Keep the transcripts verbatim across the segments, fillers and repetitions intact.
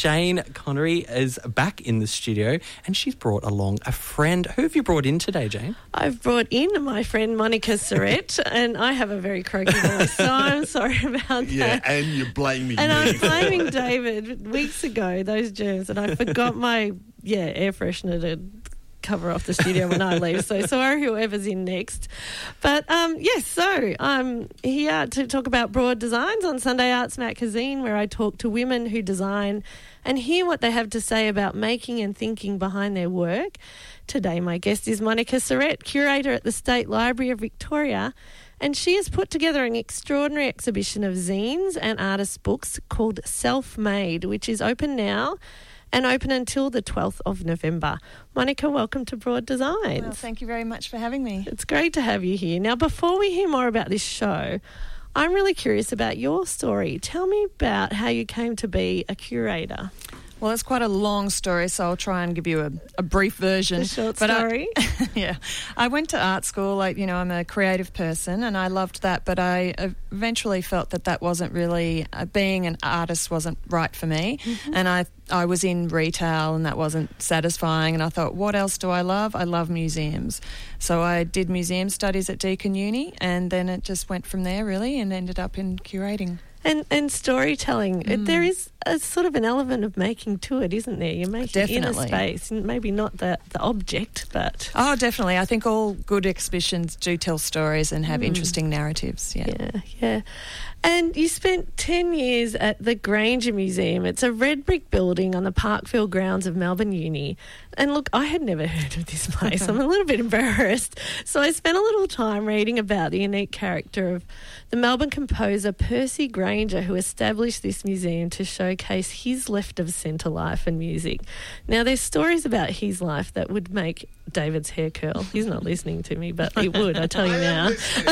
Jane Connery is back in the studio and she's brought along a friend. Who have you brought in today, Jane? I've brought in my friend Monica Surrett, and I have a very croaky voice, so I'm sorry about that. Yeah, and you're blaming and me. I'm blaming David weeks ago, those germs, and I forgot my, yeah, air freshener to cover off the studio when I leave. So sorry whoever's in next. But um, yes, so I'm here to talk about Broad Designs on Sunday Arts Magazine, where I talk to women who design and hear what they have to say about making and thinking behind their work. Today my guest is Monica Surrett, curator at the State Library of Victoria, and she has put together an extraordinary exhibition of zines and artist books called Self-Made, which is open now and open until the twelfth of November. Monica, welcome to Broad Designs. Well, thank you very much for having me. It's great to have you here. Now, before we hear more about this show, I'm really curious about your story. Tell me about how you came to be a curator. Well, it's quite a long story, so I'll try and give you a, a brief version. A short but story. I, yeah. I went to art school. Like, you know, I'm a creative person and I loved that, but I eventually felt that that wasn't really, uh, being an artist wasn't right for me. Mm-hmm. And I, I was in retail and that wasn't satisfying. And I thought, what else do I love? I love museums. So I did museum studies at Deakin Uni, and then it just went from there, really, and ended up in curating. And and storytelling, Mm. there is a sort of an element of making to it, isn't there? You're making Definitely. in a space, and maybe not the, the object, but... Oh, definitely. I think all good exhibitions do tell stories and have Mm. interesting narratives, yeah. Yeah, yeah. And you spent ten years at the Granger Museum. It's a red brick building on the Parkville grounds of Melbourne Uni. And look, I had never heard of this place. I'm a little bit embarrassed. So I spent a little time reading about the unique character of the Melbourne composer Percy Granger, who established this museum to showcase his left-of-centre life and music. Now, there's stories about his life that would make David's hair curl. He's not listening to me, but it would, I tell you now.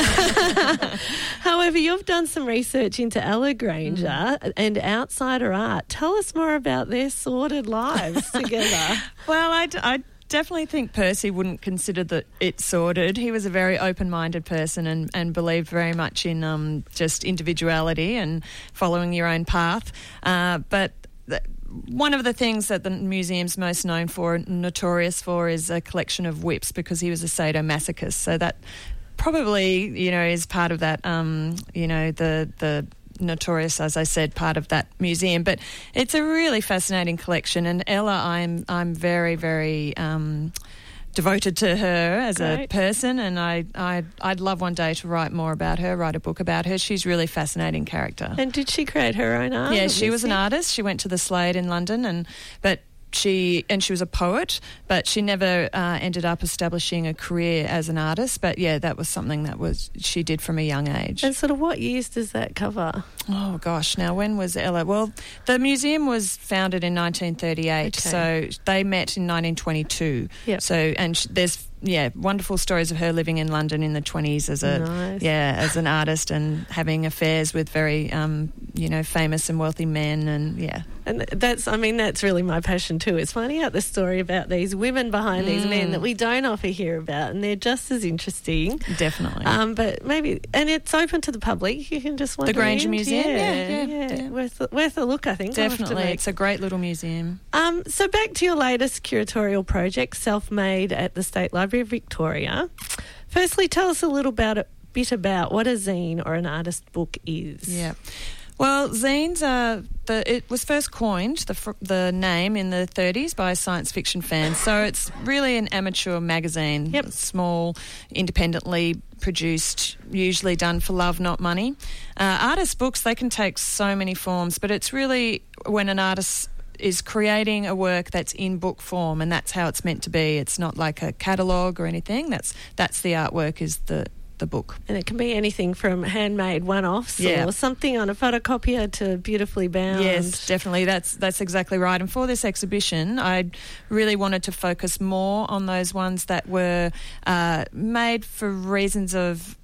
However, you've done some research into Ella Granger mm. and outsider art. Tell us more about their sordid lives together. Well, I, I definitely think Percy wouldn't consider that it sordid. He was a very open-minded person and, and believed very much in um, just individuality and following your own path. Uh, but th- one of the things that the museum's most known for, notorious for, is a collection of whips, because he was a sadomasochist. So that probably, you know, is part of that, um, you know, the the notorious, as I said, part of that museum. But it's a really fascinating collection, and Ella, I'm I'm very very um, devoted to her as Great. a person, and I I I'd love one day to write more about her, write a book about her. She's a really fascinating character. And did she create her own art? Yeah, she was an artist. She went to the Slade in London, and but. She and she was a poet, but she never uh, ended up establishing a career as an artist. But yeah, that was something that was she did from a young age. And sort of what years does that cover? Oh gosh, now when was Ella? Well, the museum was founded in nineteen thirty-eight, Okay. so they met in nineteen twenty-two. Yep. So and sh- there's yeah wonderful stories of her living in London in the twenties as a Nice. yeah as an artist and having affairs with very um, you know famous and wealthy men, and yeah. And that's, I mean, that's really my passion too. It's finding out the story about these women behind mm. these men that we don't often hear about, and they're just as interesting. Definitely. Um, but maybe, and it's open to the public. You can just wander the Granger in. Museum, yeah, yeah, yeah, yeah. yeah. Worth, worth a look, I think. I'll have to Definitely, make- it's a great little museum. Um, so back to your latest curatorial project, Self-Made, at the State Library of Victoria. Firstly, tell us a little about a bit about what a zine or an artist book is. Yeah. Well, zines are the. It was first coined the fr- the name in the thirties by science fiction fans. So it's really an amateur magazine, Yep. small, independently produced, usually done for love, not money. Uh, artist books, they can take so many forms, but it's really when an artist is creating a work that's in book form, and that's how it's meant to be. It's not like a catalogue or anything. That's that's the artwork is the. the book. And it can be anything from handmade one-offs Yeah. or something on a photocopier to beautifully bound. Yes, definitely. That's that's exactly right. And for this exhibition, I really wanted to focus more on those ones that were uh, made for reasons of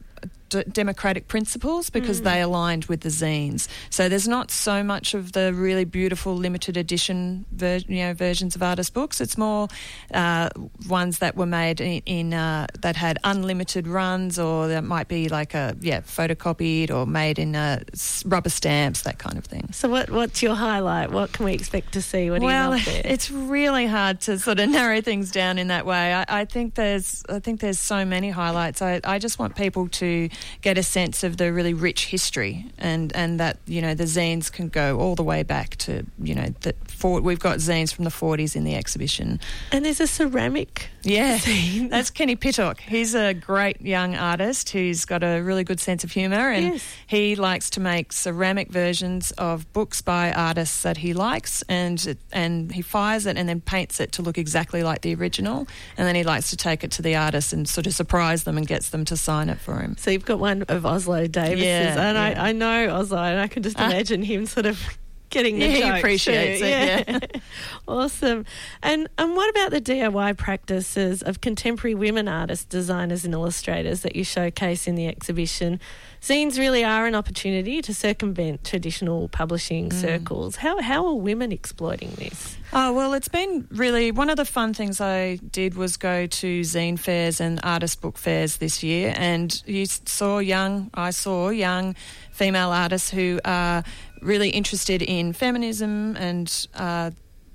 d- democratic principles because mm. they aligned with the zines. So there's not so much of the really beautiful limited edition ver- you know, versions of artist books. It's more uh, ones that were made in, in uh, that had unlimited runs, or that might be like a yeah photocopied or made in uh, rubber stamps, that kind of thing. So what what's your highlight? What can we expect to see? What do well, you love there? It's really hard to sort of narrow things down in that way. I, I think there's I think there's so many highlights. I, I just want people to get a sense of the really rich history, and, and that, you know, the zines can go all the way back to, you know, the for, we've got zines from the forties in the exhibition. And there's a ceramic yeah, zine. That's Kenny Pittock. He's a great young artist who's got a really good sense of humour, and yes. he likes to make ceramic versions of books by artists that he likes, and and he fires it and then paints it to look exactly like the original, and then he likes to take it to the artist and sort of surprise them and gets them to sign it for him. So you've got one of Oslo Davis's, yeah, and yeah. I, I know Oslo, and I can just imagine uh, him sort of getting the yeah, joke he appreciates too. it, yeah. yeah. Awesome. And and what about the D I Y practices of contemporary women artists, designers and illustrators that you showcase in the exhibition? Zines really are an opportunity to circumvent traditional publishing mm. circles. How how are women exploiting this? Oh, well, it's been really... One of the fun things I did was go to zine fairs and artist book fairs this year, and you saw young... I saw young female artists who are really interested in feminism and uh,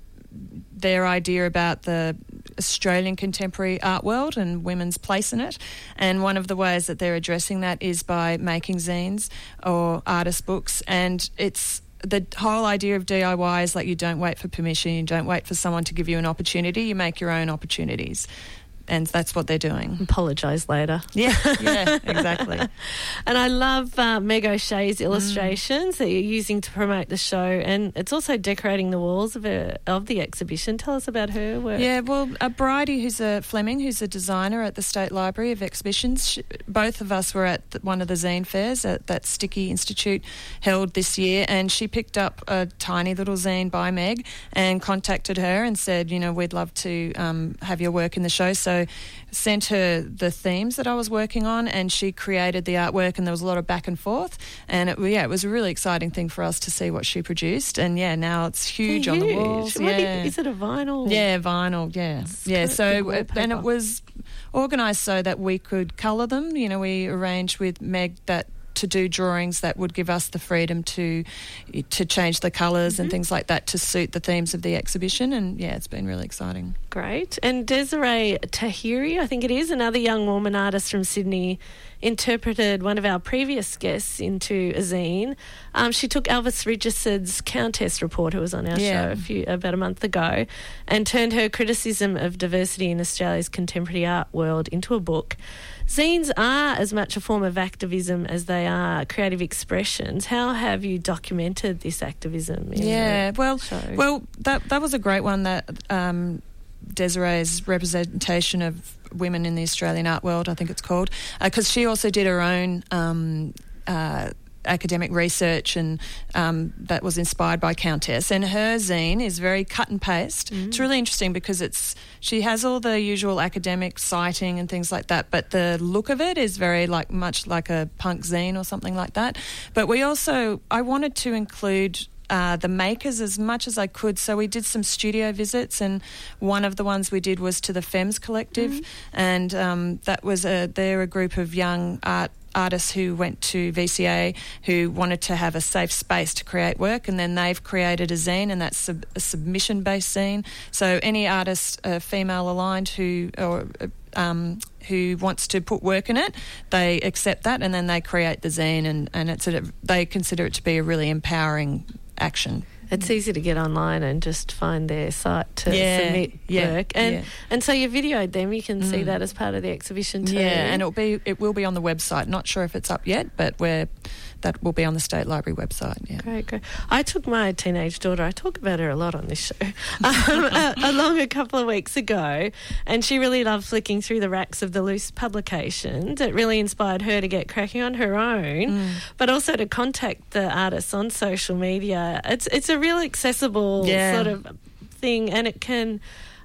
their idea about the Australian contemporary art world and women's place in it. And one of the ways that they're addressing that is by making zines or artist books. And it's the whole idea of D I Y is like, you don't wait for permission, you don't wait for someone to give you an opportunity, you make your own opportunities. And that's what they're doing. Apologise later. Yeah, yeah, exactly. And I love uh, Meg O'Shea's illustrations mm. that you're using to promote the show, and it's also decorating the walls of a, of the exhibition. Tell us about her work. Yeah, well, uh, Bridie, who's a Fleming, who's a designer at the State Library of Exhibitions, she, both of us were at the, one of the zine fairs at that Sticky Institute held this year, and she picked up a tiny little zine by Meg and contacted her and said, you know, we'd love to um, have your work in the show. So So sent her the themes that I was working on, and she created the artwork, and there was a lot of back and forth, and it, yeah, it was a really exciting thing for us to see what she produced. And yeah, now it's huge, huge. on the walls. What yeah. you, is it a vinyl? Yeah, vinyl. Yeah, it's yeah. So it, and it was organised so that we could colour them. You know, we arranged with Meg that to do drawings that would give us the freedom to to change the colours mm-hmm. and things like that to suit the themes of the exhibition. And yeah, it's been really exciting. Great. And Desiree Tahiri, I think it is, another young woman artist from Sydney, interpreted one of our previous guests into a zine. Um, she took Elvis Regison's Countess report, who was on our yeah. show a few, about a month ago, and turned her criticism of diversity in Australia's contemporary art world into a book. Zines are as much a form of activism as they are creative expressions. How have you documented this activism? In yeah, well, show? well, that that was a great one. That um, Desiree's representation of women in the Australian art world, I think it's called, because uh, she also did her own. Um, uh, academic research, and um, that was inspired by Countess, and her zine is very cut and paste. Mm. It's really interesting because it's she has all the usual academic citing and things like that, but the look of it is very like much like a punk zine or something like that. But we also I wanted to include Uh, the makers as much as I could. So we did some studio visits, and one of the ones we did was to the Femmes Collective, mm-hmm. and um, that was a, they're a group of young art artists who went to V C A who wanted to have a safe space to create work, and then they've created a zine, and that's sub- a submission-based zine. So any artist, uh, female aligned, who or um, who wants to put work in it, they accept that, and then they create the zine, and, and it's a, they consider it to be a really empowering action. It's easy to get online and just find their site to yeah, submit yeah, work, and yeah. and so you videoed them. You can mm. see that as part of the exhibition too. Yeah, and it'll be it will be on the website. Not sure if it's up yet, but we're that will be on the State Library website. Yeah, great, great. I took my teenage daughter. I talk about her a lot on this show. Um, uh, along a couple of weeks ago, and she really loved flicking through the racks of the loose publications. It really inspired her to get cracking on her own, mm. but also to contact the artists on social media. It's it's a real accessible yeah. sort of thing, and it can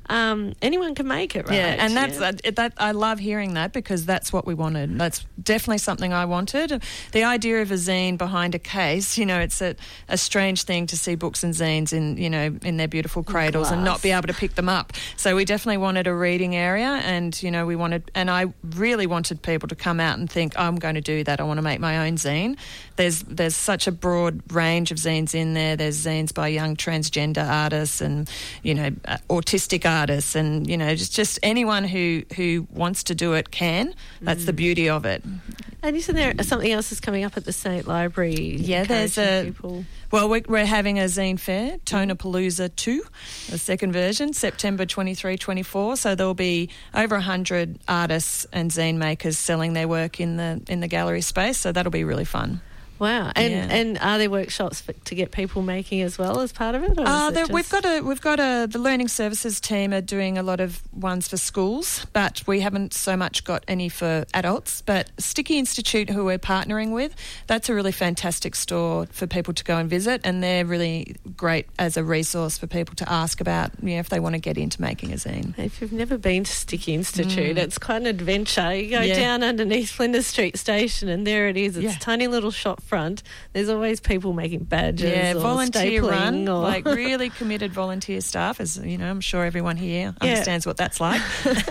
um, anyone can make it, right? Yeah, and that's Yeah. uh, that. I love hearing that because that's what we wanted. That's definitely something I wanted. The idea of a zine behind a case, you know, it's a, a strange thing to see books and zines in, you know, in their beautiful cradles Glass. and not be able to pick them up. So we definitely wanted a reading area, and you know, we wanted, and I really wanted people to come out and think, I'm going to do that. I want to make my own zine. There's there's such a broad range of zines in there. There's zines by young transgender artists and, you know, uh, autistic artists, and you know, just just anyone who who wants to do it can. That's mm. the beauty of it. And isn't there something else that's coming up at the State Library? Yeah, there's a. People? Well, we're, we're having a zine fair, Tonapalooza two, the second version, September twenty-third, twenty-fourth. So there'll be over one hundred artists and zine makers selling their work in the in the gallery space. So that'll be really fun. Wow, and Yeah. and are there workshops for, to get people making as well as part of it? Or Uh, is it there, just... We've got a we've got a the learning services team are doing a lot of ones for schools, but we haven't so much got any for adults. But Sticky Institute, who we're partnering with, that's a really fantastic store for people to go and visit, and they're really great as a resource for people to ask about, you know, if they want to get into making a zine. If you've never been to Sticky Institute, Mm. it's quite an adventure. You go Yeah. down underneath Flinders Street Station, and there it is. It's Yeah. a tiny little shop front. There's always people making badges. Yeah, or volunteer stapling run, or... like really committed volunteer staff, as you know, I'm sure everyone here Yeah. understands what that's like.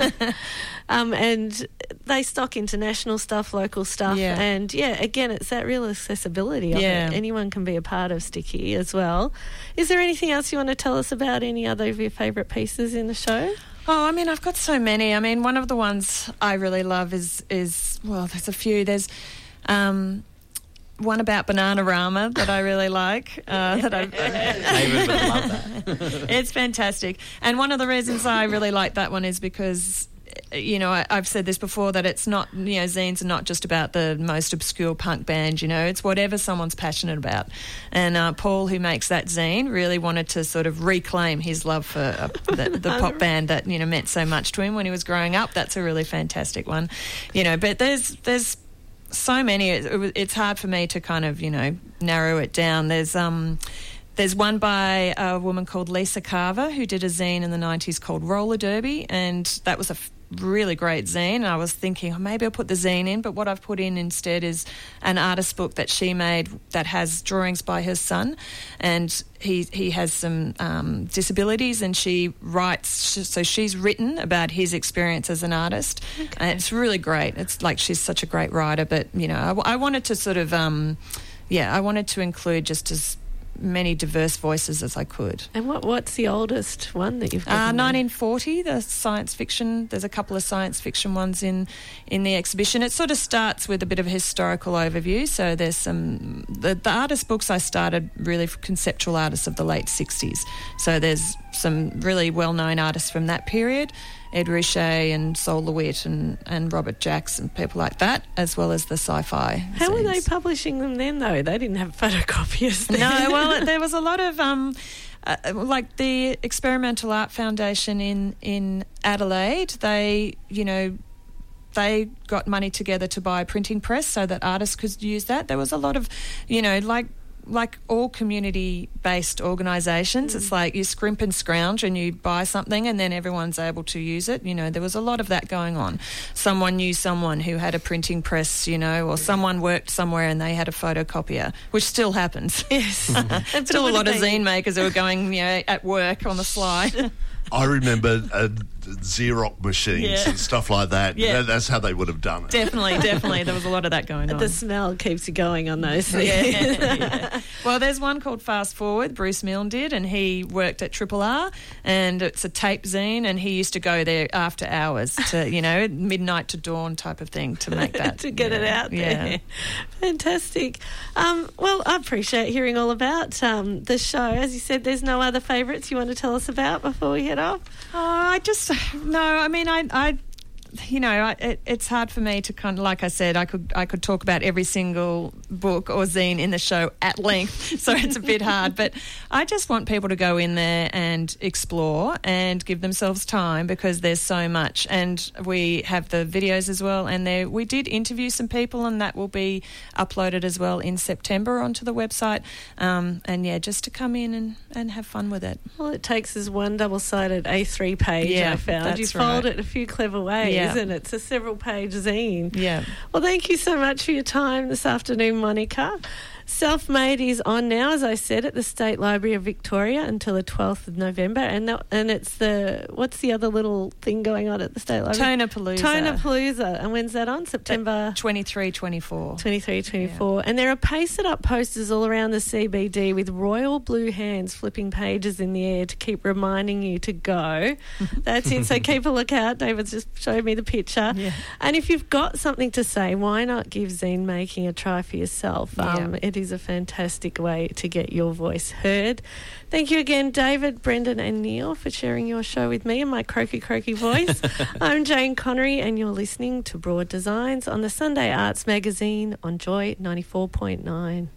Um, and they stock international stuff, local stuff, Yeah. and yeah, again, it's that real accessibility of Yeah. it. Anyone can be a part of Sticky as well. Is there anything else you want to tell us about any other of your favourite pieces in the show? Oh, I mean, I've got so many. I mean, one of the ones I really love is, is well, there's a few. There's um, one about Bananarama that I really like. Uh, that I David would love that. It's fantastic. And one of the reasons I really like that one is because, you know, I, I've said this before, that it's not, you know, zines are not just about the most obscure punk band, you know, it's whatever someone's passionate about. And uh, Paul, who makes that zine, really wanted to sort of reclaim his love for uh, the, the pop band that, you know, meant so much to him when he was growing up. That's a really fantastic one, you know, but there's, there's, so many, it, it's hard for me to kind of, you know, narrow it down. There's um, there's one by a woman called Lisa Carver who did a zine in the nineties called Roller Derby, and that was a f- really great zine. And I was thinking, oh, maybe I'll put the zine in, but what I've put in instead is an artist book that she made that has drawings by her son, and he he has some um, disabilities, and she writes, so she's written about his experience as an artist. Okay. And it's really great. It's like she's such a great writer, but you know, I, I wanted to sort of um, yeah I wanted to include just as many diverse voices as I could. And what what's the oldest one that you've got? Uh, nineteen forty, the science fiction. There's a couple of science fiction ones in, in the exhibition. It sort of starts with a bit of a historical overview. So there's some... The, the artist books I started really for conceptual artists of the late sixties. So there's some really well-known artists from that period, Ed Richet and Sol LeWitt and, and Robert Jacks and people like that, as well as the sci-fi. How zines. were they publishing them then, though? They didn't have photocopiers then. No, well, there was a lot of... Um, uh, like the Experimental Art Foundation in, in Adelaide, they, you know... They got money together to buy a printing press so that artists could use that. There was a lot of, you know, like like all community-based organisations, mm. it's like you scrimp and scrounge and you buy something and then everyone's able to use it. You know, there was a lot of that going on. Someone knew someone who had a printing press, you know, or someone worked somewhere and they had a photocopier, which still happens. Yes. Mm-hmm. Still a lot of zine makers who are going, you know, at work on the slide. I remember uh, Xerox machines Yeah. and stuff like that. Yeah. That- That's how they would have done it. Definitely, definitely. There was a lot of that going on. The smell keeps you going on those things. Yeah, yeah. Well, there's one called Fast Forward, Bruce Milne did, and he worked at Triple R, and it's a tape zine, and he used to go there after hours to, you know, midnight to dawn type of thing to make that. to get yeah. it out there. Yeah. Fantastic. Um, well, I appreciate hearing all about um, the show. As you said, there's no other favourites you want to tell us about before we head off? Oh, I just, no, I mean, I, I you know, I, it, it's hard for me to kind of, like I said, I could I could talk about every single book or zine in the show at length, so it's a bit hard. But I just want people to go in there and explore and give themselves time, because there's so much. And we have the videos as well, and there we did interview some people, and that will be uploaded as well in September onto the website. Um, and yeah, just to come in and, and have fun with it. All it takes is one double-sided A three page, Yeah, I found. that's You fold right. it a few clever ways, Yeah. and it's a several-page zine. Yeah. Well, thank you so much for your time this afternoon, Monica. Self-Made is on now, as I said, at the State Library of Victoria until the twelfth of November. And that, and it's the, what's the other little thing going on at the State Library? Tonapalooza. Tonapalooza. And when's that on? September? twenty-three, twenty-four. twenty-three, twenty-four. And there are pasted-up posters all around the C B D with royal blue hands flipping pages in the air to keep reminding you to go. That's it. So keep a lookout. David's just showed me the picture. Yeah. And if you've got something to say, why not give zine making a try for yourself? Um, Yeah. It is a fantastic way to get your voice heard. Thank you again, David, Brendan and Neil, for sharing your show with me and my croaky, croaky voice. I'm Jane Connery, and you're listening to Broad Designs on the Sunday Arts Magazine on Joy ninety-four point nine.